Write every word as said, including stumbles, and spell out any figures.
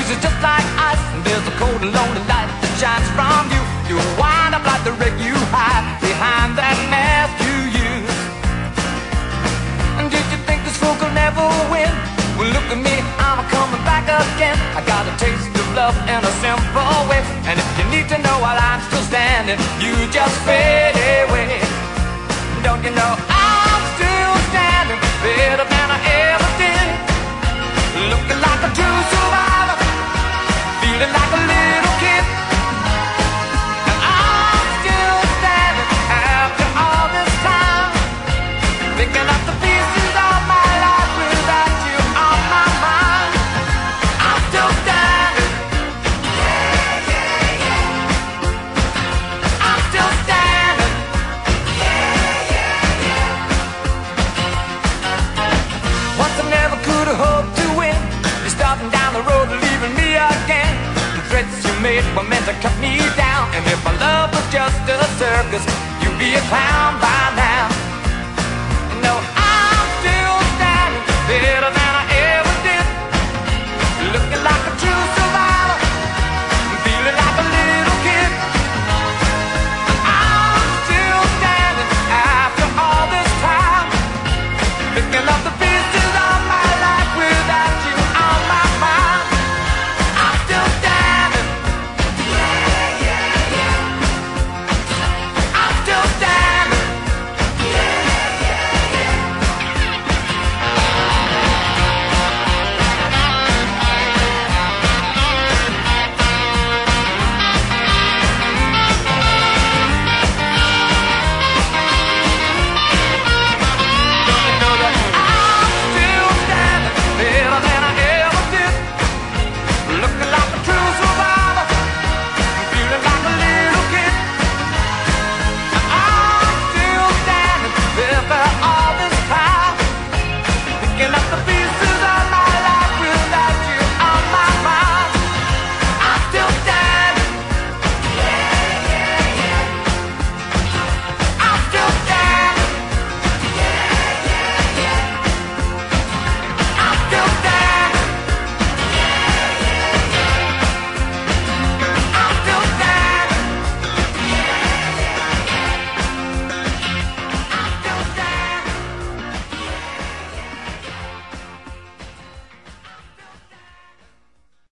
memories are just like ice, and there's a cold and lonely light that shines from you. You wind up like the wreck you hide behind that mask you use. And did you think this fool could never win? Well, look at me, I'm coming back again. I got a taste of love in a simple way, and if you need to know while I'm still standing, you just fade away. Don't you know I'm still standing better than I ever did, looking like a true survivor, feeling like a little kid. And I'm still standing after all this time, picking up the pieces of my life without you on my mind. I'm still standing. Yeah, yeah, yeah. I'm still standing. Yeah, yeah, yeah. Once I never could have hoped to win. You're starting down the road, leaving me again. The threats you made were meant to cut me down, and if my love was just a circus, you'd be a clown by now.